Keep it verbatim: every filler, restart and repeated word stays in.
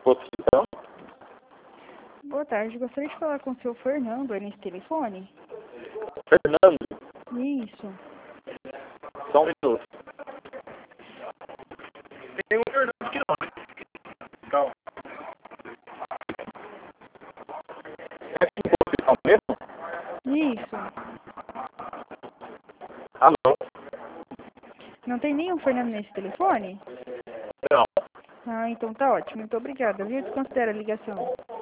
Posição. Boa tarde, gostaria de falar com o seu Fernando aí nesse telefone? Fernando, Isso. só um minuto. Tem um Fernando aqui não, né? Calma. É com posição mesmo? Isso. Alô? Não tem nenhum Fernando nesse telefone? Não. Ah, então tá ótimo. Muito obrigada, viu? Desconsidera a ligação.